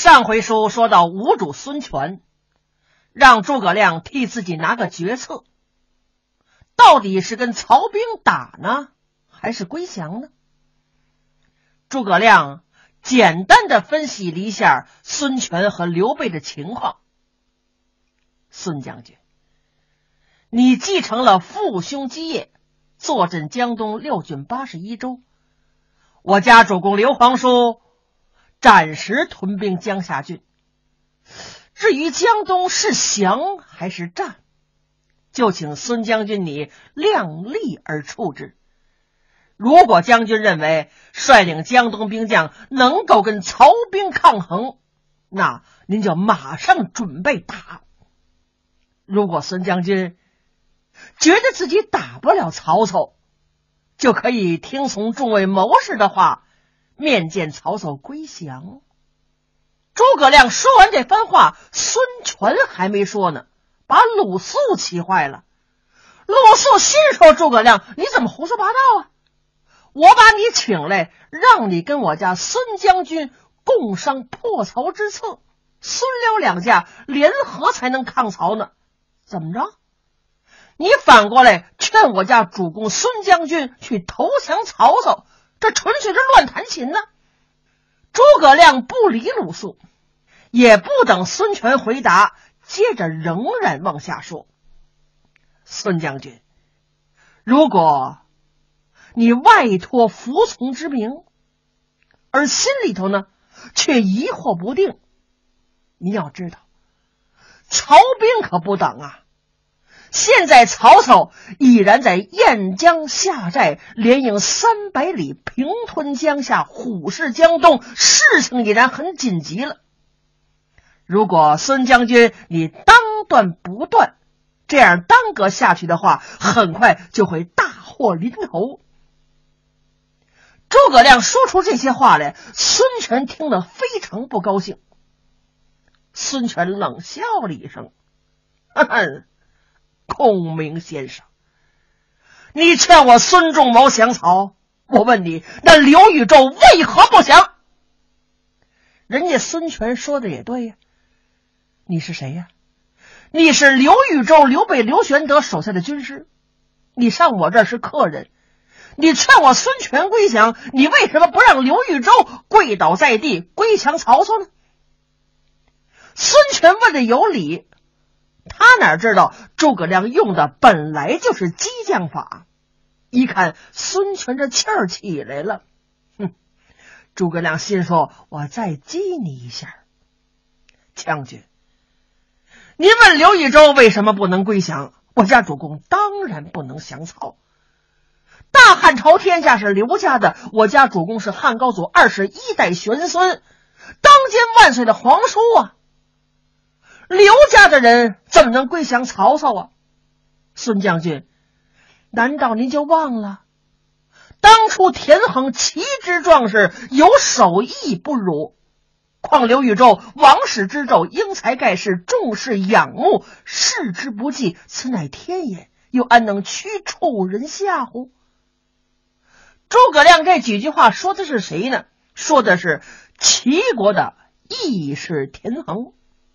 上回书说到吴主孙权让诸葛亮替自己拿个决策，到底是跟曹兵打呢，还是归降呢？诸葛亮简单的分析了一下孙权和刘备的情况。孙将军，你继承了父兄基业，坐镇江东6郡81州，我家主公刘皇叔暂时屯兵江夏郡，至于江东是降还是战，就请孙将军你量力而处之。如果将军认为率领江东兵将能够跟曹兵抗衡，那您就马上准备打。如果孙将军觉得自己打不了曹操，就可以听从众位谋士的话，面见曹操归降。诸葛亮说完这番话，孙权还没说呢，把鲁肃气坏了。鲁肃心说，诸葛亮你怎么胡说八道啊？我把你请来，让你跟我家孙将军共商破曹之策，孙刘两家联合才能抗曹呢。怎么着？你反过来劝我家主公孙将军去投降曹操，这纯粹是乱弹琴呢。诸葛亮不理鲁肃，也不等孙权回答，接着仍然往下说。孙将军，如果你外托服从之名，而心里头呢却疑惑不定，你要知道曹兵可不等啊。现在曹操已然在偃江下寨，连营300里，平吞江夏，虎视江东，事情已然很紧急了。如果孙将军你当断不断，这样耽搁下去的话，很快就会大祸临头。诸葛亮说出这些话来，孙权听了非常不高兴。孙权冷笑了一声，孔明先生，你劝我孙仲谋降曹，我问你，那刘禹州为何不降？人家孙权说的也对呀，你是谁呀？你是刘禹州、刘备、刘玄德手下的军师，你上我这儿是客人，你劝我孙权归降，你为什么不让刘禹州跪倒在地归降曹操呢？孙权问的有理，他哪知道诸葛亮用的本来就是激将法。一看孙权这气儿起来了，诸葛亮心说，我再激你一下。将军，您问刘禹州为什么不能归降，我家主公当然不能降曹。大汉朝天下是刘家的，我家主公是汉高祖21代玄孙，当今万岁的皇叔啊，刘家的人怎么能归降曹操啊？孙将军，难道您就忘了当初田横奇之壮士，有首义不辱？况刘禹州王室之胄，英才盖世，众士仰慕，视之不济，此乃天也，又安能屈处人下乎？诸葛亮这几句话说的是谁呢？说的是齐国的义士田横。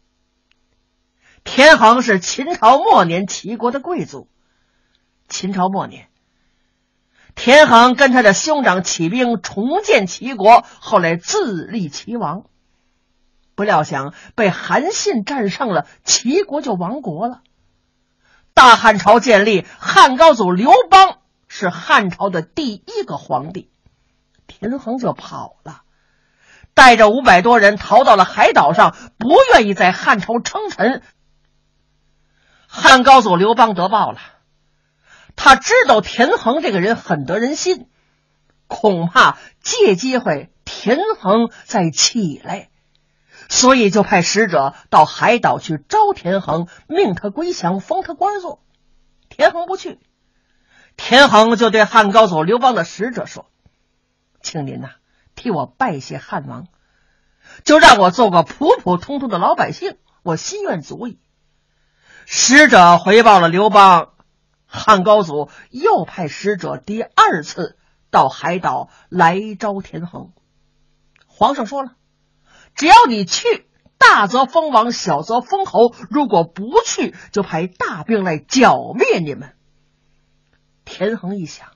田横是秦朝末年齐国的贵族。秦朝末年，田横跟他的兄长起兵重建齐国，后来自立齐王。不料想被韩信战胜了，齐国就亡国了。大汉朝建立，汉高祖刘邦是汉朝的第一个皇帝，田横就跑了，带着500多人逃到了海岛上，不愿意在汉朝称臣。汉高祖刘邦得报了，他知道田横这个人很得人心，恐怕借机会田横再起来，所以就派使者到海岛去招田横，命他归降，封他官做。田横不去，田横就对汉高祖刘邦的使者说，请您替我拜谢汉王，就让我做个普普通通的老百姓，我心愿足矣。使者回报了刘邦，汉高祖又派使者第2次到海岛来招田横。皇上说了， 只要你去，大则封王，小则封侯，如果不去，就派大兵来剿灭你们。田横一想，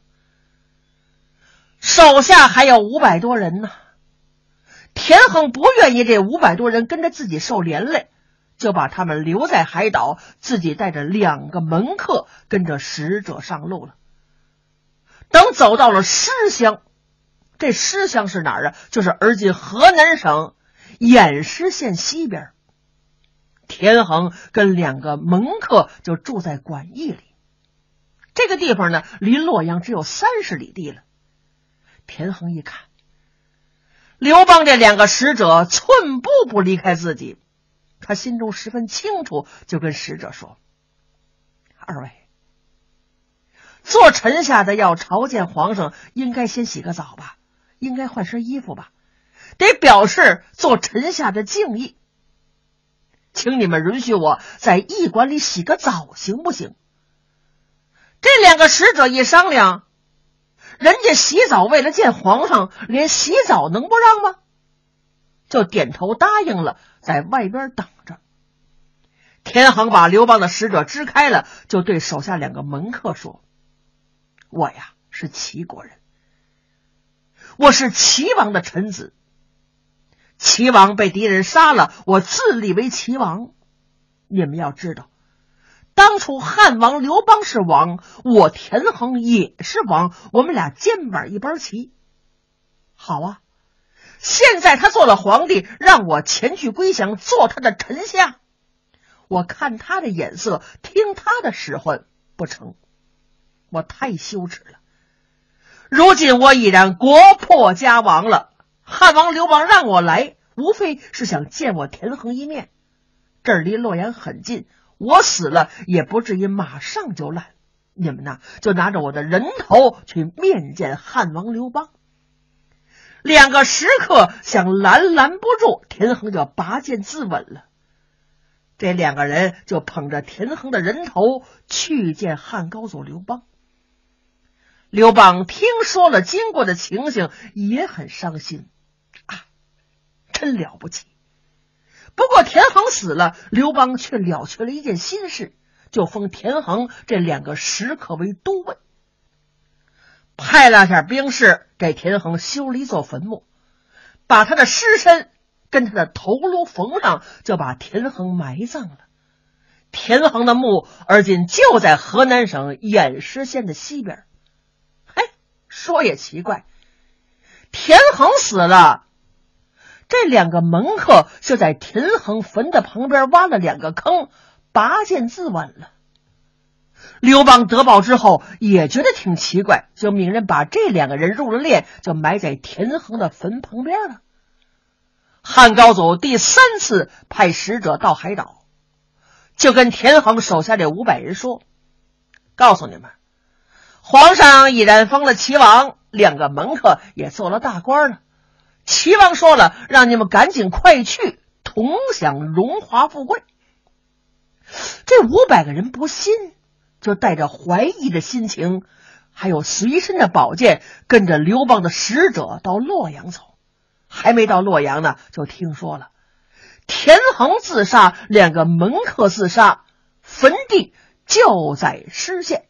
手下还有500多人呢，田横不愿意这500多人跟着自己受连累，就把他们留在海岛，自己带着2个门客跟着使者上路了。等走到了师乡，这师乡是哪儿啊？就是而今河南省偃师县西边。田横跟2个门客就住在馆驿里。这个地方呢，离洛阳只有30里地了。田横一看，刘邦这2个使者寸步不离开自己，他心中十分清楚，就跟使者说：二位，做臣下的要朝见皇上，应该先洗个澡吧，应该换身衣服吧，得表示做臣下的敬意。请你们允许我在驿馆里洗个澡行不行？这2个使者一商量，人家洗澡为了见皇上，连洗澡能不让吗？就点头答应了，在外边等着。田横把刘邦的使者支开了，就对手下2个门客说：我呀是齐国人，我是齐王的臣子，齐王被敌人杀了，我自立为齐王。你们要知道，当初汉王刘邦是王，我田横也是王，我们俩肩膀一般齐。好啊，现在他做了皇帝，让我前去归降，做他的臣下，我看他的眼色，听他的使唤，不成，我太羞耻了。如今我已然国破家亡了，汉王刘邦让我来，无非是想见我田横一面。这儿离洛阳很近，我死了也不至于马上就烂。你们呢，就拿着我的人头去面见汉王刘邦。2个食客想拦不住，田横就拔剑自刎了。这2个人就捧着田横的人头去见汉高祖刘邦。刘邦听说了经过的情形，也很伤心啊，真了不起。不过田横死了，刘邦却了却了一件心事，就封田横这2个食客为都尉，派了下兵士给田横修了一座坟墓，把他的尸身跟他的头颅缝上，就把田横埋葬了。田横的墓而今就在河南省偃师县的西边。说也奇怪，田横死了，这2个门客就在田横坟的旁边挖了2个坑，拔剑自刎了。刘邦得报之后也觉得挺奇怪，就命人把这2个人入了殓，就埋在田横的坟旁边了。汉高祖第3次派使者到海岛，就跟田横手下这500人说：告诉你们，皇上已然封了齐王，2个门客也做了大官了。齐王说了，让你们赶紧快去，同享荣华富贵。这500个人不信，就带着怀疑的心情，还有随身的宝剑，跟着刘邦的使者到洛阳走。还没到洛阳呢，就听说了田横自杀，2个门客自杀，坟地就在施县。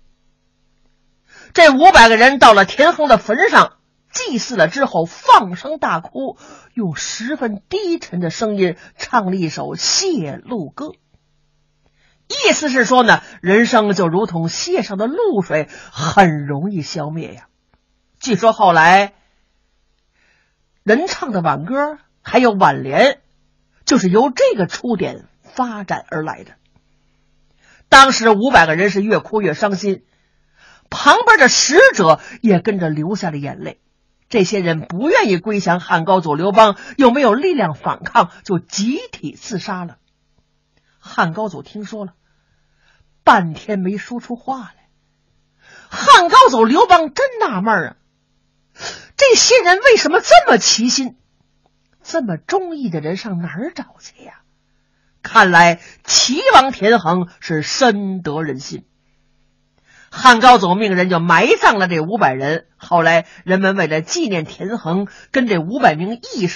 这500个人到了田横的坟上，祭祀了之后，放声大哭，用十分低沉的声音唱了一首谢露歌。意思是说呢，人生就如同谢上的露水，很容易消灭呀。据说后来人唱的挽歌还有挽联，就是由这个出点发展而来的。当时500个人是越哭越伤心，旁边的使者也跟着流下了眼泪。这些人不愿意归降汉高祖刘邦，又没有力量反抗，就集体自杀了。汉高祖听说了，半天没说出话来。汉高祖刘邦真纳闷啊，这些人为什么这么齐心，这么忠义的人上哪儿找去呀？看来齐王田横是深得人心。汉高祖命人就埋葬了这500人。后来人们为了纪念田横，跟这500名义士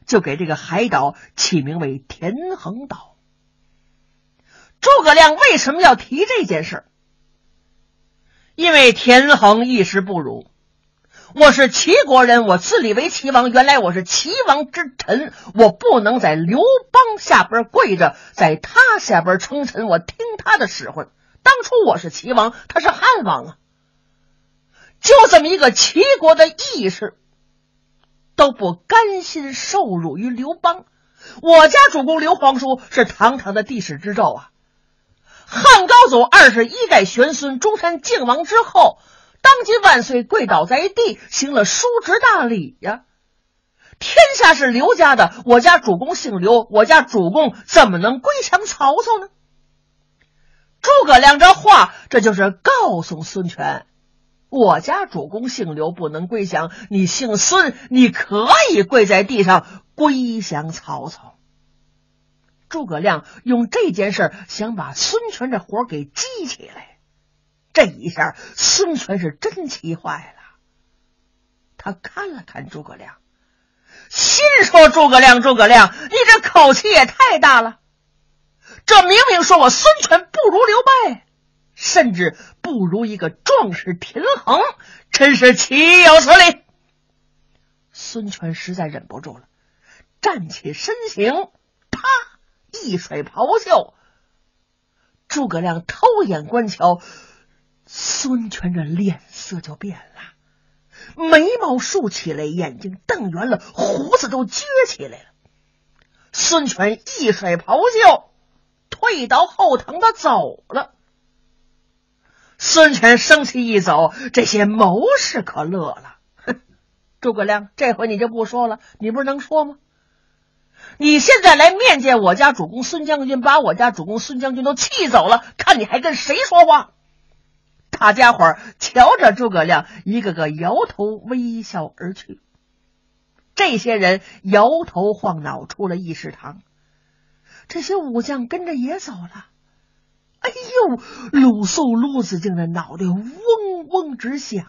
就给这个海岛起名为田横岛。诸葛亮为什么要提这件事？因为田横一时不辱，我是齐国人，我自立为齐王，原来我是齐王之臣，我不能在刘邦下边跪着，在他下边称臣，我听他的使唤。当初我是齐王，他是汉王啊，就这么一个齐国的义士，都不甘心受辱于刘邦。我家主公刘皇叔是堂堂的帝室之胄啊，汉高祖21代玄孙，中山靖王之后，当今万岁，跪倒在地，行了叔侄大礼呀。天下是刘家的，我家主公姓刘，我家主公怎么能归降曹操呢？诸葛亮这话，这就是告诉孙权，我家主公姓刘，不能归降，你姓孙，你可以跪在地上归降曹操。诸葛亮用这件事想把孙权这火给激起来，这一下孙权是真气坏了。他看了看诸葛亮，心说诸葛亮，你这口气也太大了，这明明说我孙权不如刘备，甚至不如一个壮士田横，真是岂有此理。孙权实在忍不住了，站起身形，啪一甩袍袖。诸葛亮偷眼观瞧，孙权这脸色就变了，眉毛竖起来，眼睛瞪圆了，胡子都撅起来了。孙权一甩袍袖，退到后堂的走了。孙权生气一走，这些谋士可乐了。哼，诸葛亮，这回你就不说了，你不是能说吗？你现在来面见我家主公孙将军，把我家主公孙将军都气走了，看你还跟谁说话。大家伙瞧着诸葛亮，一个个摇头微笑而去。这些人摇头晃脑出了议事堂，这些武将跟着也走了。哎呦，鲁肃、鲁子敬的脑袋嗡嗡直响，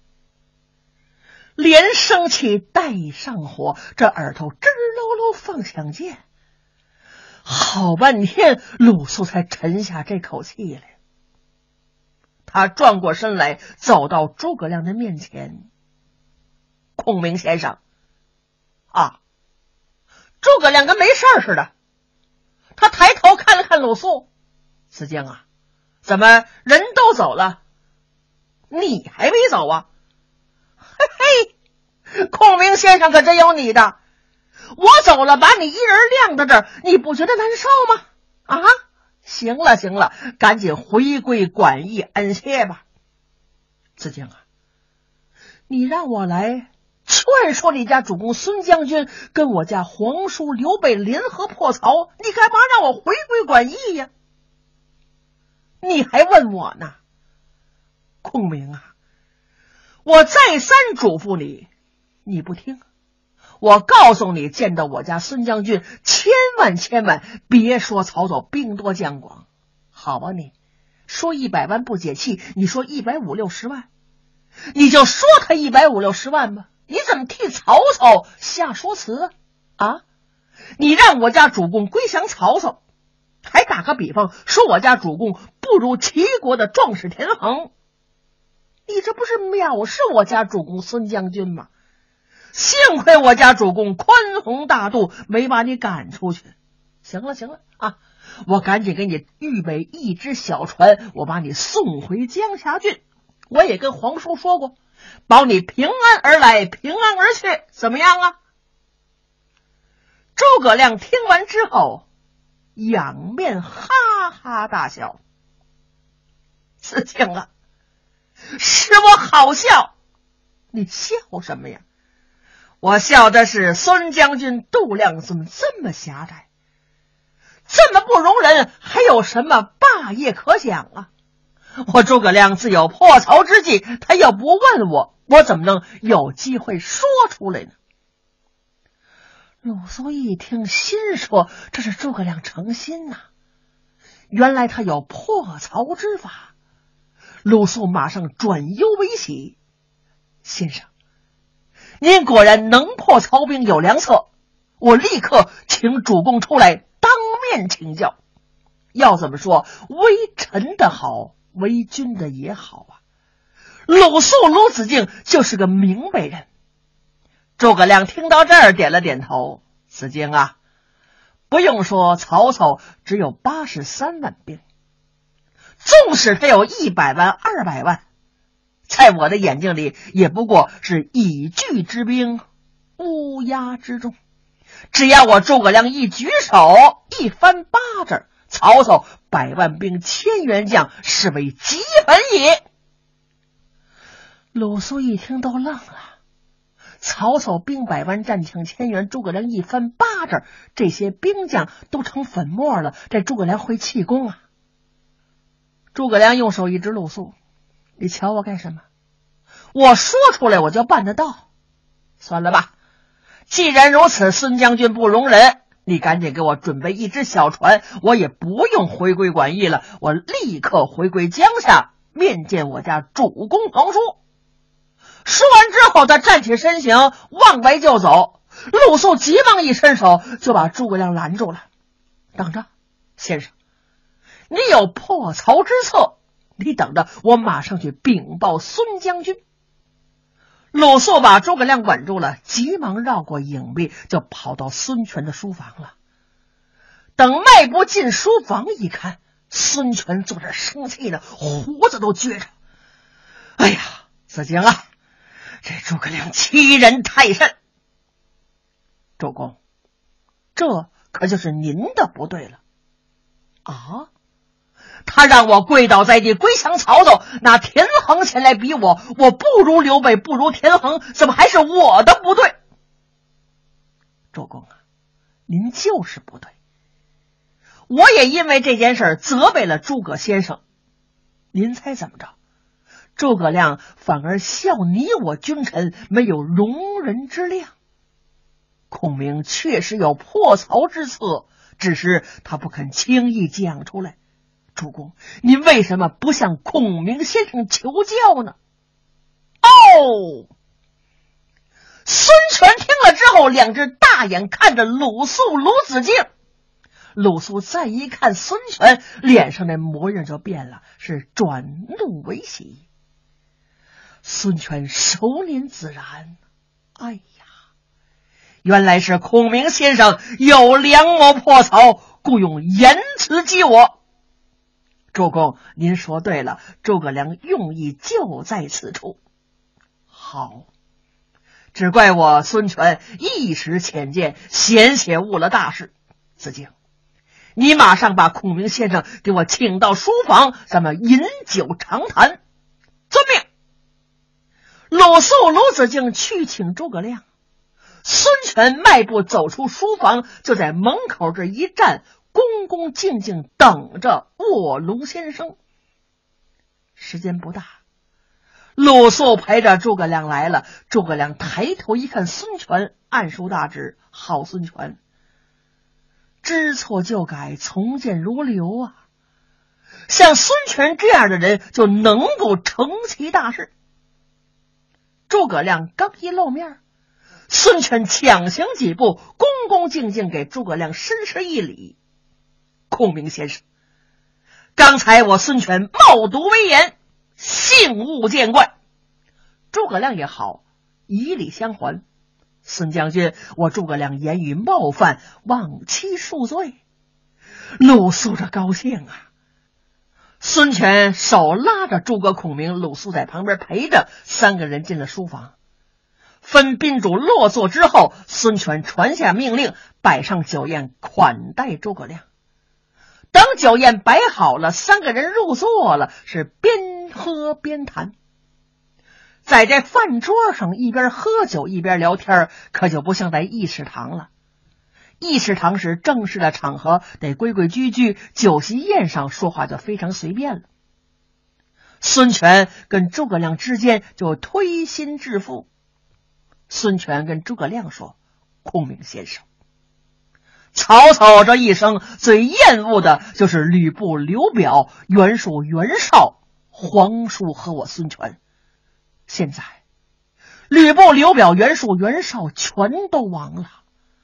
连生气带上火，这耳朵吱喽喽放响箭。好半天鲁肃才沉下这口气来。他转过身来，走到诸葛亮的面前。孔明先生啊！诸葛亮跟没事似的，他抬头看了看鲁肃，子敬啊，怎么人都走了，你还没走啊？嘿嘿，孔明先生可真有你的，我走了，把你一人晾在这儿，你不觉得难受吗？啊，行了，赶紧回归馆驿安歇吧。子敬啊，你让我来劝说你家主公孙将军跟我家皇叔刘备联合破曹，你干嘛让我回归馆驿呀？你还问我呢？孔明啊，我再三嘱咐你，你不听。我告诉你，见到我家孙将军，千万别说曹操兵多将广。好吧，你说100万不解气，你说150-160万，你就说他150-160万吧。你怎么替曹操下说辞啊？你让我家主公归降曹操，还打个比方说我家主公不如齐国的壮士田横，你这不是藐视我家主公孙将军吗？幸亏我家主公宽宏大度，没把你赶出去。行了啊，我赶紧给你预备一只小船，我把你送回江夏郡。我也跟皇叔说过，保你平安而来，平安而去，怎么样啊？诸葛亮听完之后，仰面哈哈大笑。子敬啊，是我好笑，你笑什么呀？我笑的是孙将军度量怎么这么狭窄，这么不容人，还有什么霸业可讲啊？我诸葛亮自有破曹之计，他要不问我，我怎么能有机会说出来呢？鲁肃一听，心说这是诸葛亮诚心呐，原来他有破曹之法。鲁肃马上转忧为喜，先生，您果然能破曹兵有良策， 我立刻请主公出来当面请教。要怎么说，为臣的好，为君的也好啊。鲁肃、鲁子敬就是个明白人。诸葛亮听到这儿点了点头。子敬啊，不用说曹操只有83万兵，纵使他有100万、200万，在我的眼睛里也不过是以拒之兵，乌鸦之众。只要我诸葛亮一举手，一翻巴掌，曹操100万兵、1000员将，是为齑粉也。鲁肃一听都愣了，曹操兵100万，战抢1000员，诸葛亮一翻巴掌，这些兵将都成粉末了，这诸葛亮会气功啊？诸葛亮用手一指鲁肃，你瞧我干什么？我说出来我就办得到。算了吧，既然如此，孙将军不容忍，你赶紧给我准备一只小船，我也不用回归馆驿了，我立刻回归江夏，面见我家主公同书。说完之后，他站起身形，往外就走。鲁肃急忙一伸手，就把诸葛亮拦住了。等着，先生，你有破曹之策，你等着，我马上去禀报孙将军。鲁肃把诸葛亮稳住了，急忙绕过影壁，就跑到孙权的书房了。等迈步进书房一看，孙权坐这生气呢，胡子都撅着。哎呀，子敬啊，这诸葛亮欺人太甚。主公，这可就是您的不对了啊！他让我跪倒在地，归降曹操，拿田横前来比我，我不如刘备，不如田横，怎么还是我的不对？主公啊，您就是不对。我也因为这件事责备了诸葛先生，您猜怎么着？诸葛亮反而笑你我君臣没有容人之量。孔明确实有破曹之策，只是他不肯轻易讲出来。主公，您为什么不向孔明先生求教呢？哦，孙权听了之后，两只大眼看着鲁肃、鲁子敬。鲁肃再一看孙权，脸上的模样就变了，是转怒为喜。孙权收敛自然，哎呀，原来是孔明先生有良谋破曹，故用言辞激我。主公，您说对了，诸葛亮用意就在此处。好，只怪我孙权一时浅见，险些误了大事。子敬，你马上把孔明先生给我请到书房，咱们饮酒长谈。遵命。鲁肃、鲁子敬去请诸葛亮。孙权迈步走出书房，就在门口这一站，恭恭敬敬等着卧龙先生。时间不大，鲁肃陪着诸葛亮来了。诸葛亮抬头一看孙权，暗抒大志：好孙权，知错就改，从谏如流啊！像孙权这样的人就能够成其大事。诸葛亮刚一露面，孙权抢行几步，恭恭敬敬给诸葛亮深施一礼。孔明先生，刚才我孙权冒读威严，幸勿见怪。诸葛亮也好，以礼相还。孙将军，我诸葛亮言语冒犯，望其恕罪。鲁肃这高兴啊！孙权手拉着诸葛孔明，鲁肃在旁边陪着，三个人进了书房。分宾主落座之后，孙权传下命令，摆上酒宴款待诸葛亮。等酒宴摆好了，三个人入座了，是边喝边谈。在这饭桌上一边喝酒一边聊天，可就不像在议事堂了。议事堂是正式的场合，得规规矩矩，酒席宴上说话就非常随便了。孙权跟诸葛亮之间就推心置腹。孙权跟诸葛亮说：孔明先生，曹操这一生最厌恶的就是吕布、刘表、袁术、袁绍、黄叔和我孙权。现在吕布、刘表、袁术、袁绍全都亡了，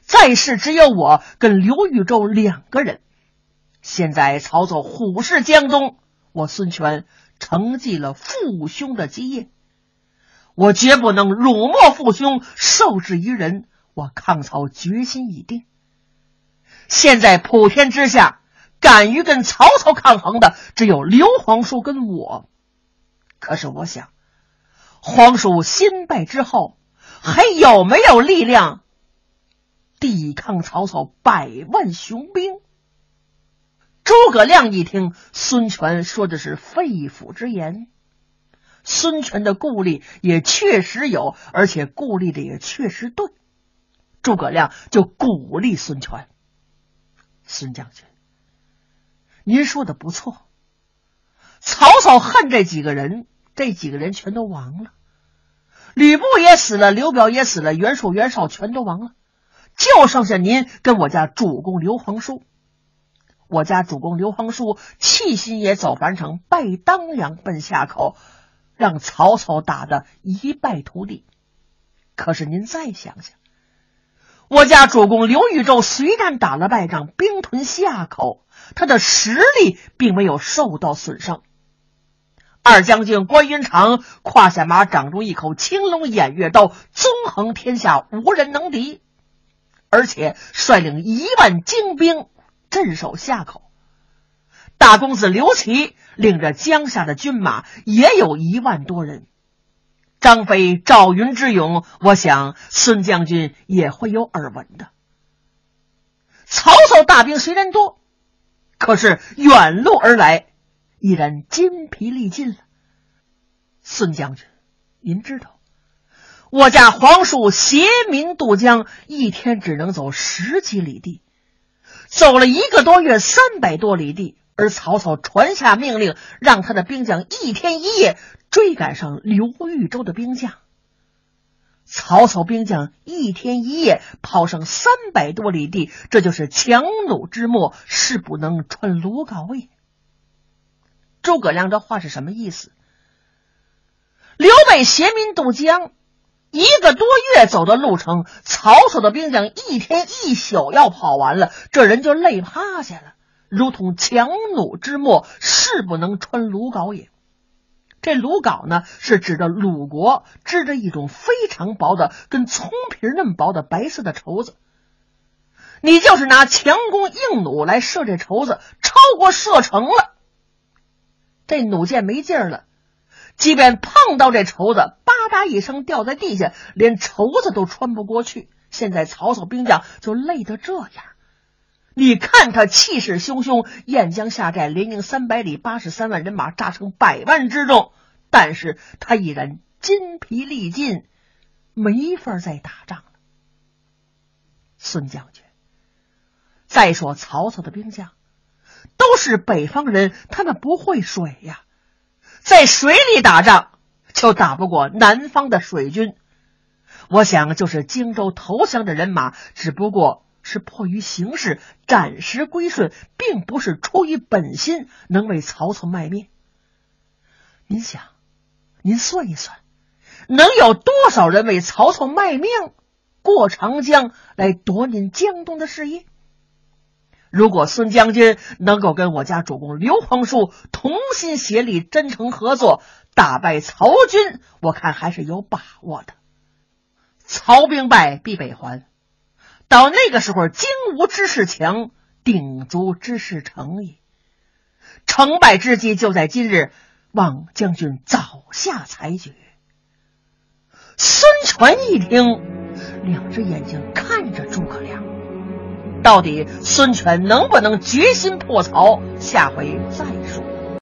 在世只有我跟刘豫州2个人。现在曹操虎视江东，我孙权承继了父兄的基业，我绝不能辱没父兄，受制于人。我抗曹决心已定。现在普天之下敢于跟曹操抗衡的只有刘皇叔跟我。可是我想，皇叔新败之后还有没有力量抵抗曹操100万雄兵？诸葛亮一听孙权说的是肺腑之言，孙权的顾虑也确实有，而且顾虑的也确实对。诸葛亮就鼓励孙权：孙将军，您说的不错，曹操恨这几个人，这几个人全都亡了，吕布也死了，刘表也死了，袁术袁绍全都亡了，就剩下您跟我家主公刘皇叔。我家主公刘皇叔弃新野走樊城，拜当阳奔夏口，让曹操打得一败涂地。可是您再想想，我家主公刘豫州虽然打了败仗，兵屯夏口，他的实力并没有受到损伤。二将军关云长胯下马长出一口青龙偃月刀，纵横天下无人能敌，而且率领1万精兵镇守夏口。大公子刘琦领着江夏的军马也有1万多人。张飞、赵云之勇，我想孙将军也会有耳闻的。曹操大兵虽然多，可是远路而来，依然筋疲力尽了。孙将军，您知道我家皇叔携民渡江，一天只能走10几里地，走了1个多月300多里地，而曹操传下命令，让他的兵将1天1夜追赶上刘豫州的兵将。曹操兵将1天1夜跑上300多里地，这就是强弩之末，势不能穿鲁缟也。诸葛亮这话是什么意思？刘备携民渡江1个多月走的路程，曹操的兵将1天1宿要跑完了，这人就累趴下了，如同强弩之末，势不能穿鲁缟也。这鲁缟呢，是指着鲁国织着一种非常薄的跟葱皮那么薄的白色的绸子，你就是拿强弓硬弩来射这绸子，超过射程了，这弩箭没劲儿了，即便碰到这绸子，吧嗒一声掉在地下，连绸子都穿不过去。现在曹操兵将就累得这样，你看他气势汹汹，燕江下寨，连营300里，83万人马炸成100万之众，但是他依然筋疲力尽，没法再打仗了。孙将军，再说曹操的兵将都是北方人，他们不会水呀，在水里打仗就打不过南方的水军。我想就是荆州投降的人马，只不过是迫于形势暂时归顺，并不是出于本心能为曹操卖命。您想，您算一算，能有多少人为曹操卖命，过长江来夺您江东的事业？如果孙将军能够跟我家主公刘皇叔同心协力，真诚合作，打败曹军，我看还是有把握的。曹兵败必北还，到那个时候，精无之势强，鼎足之势成矣。成败之机就在今日，望将军早下裁决。孙权一听，2只眼睛看着诸葛亮，到底孙权能不能决心破曹？下回再说。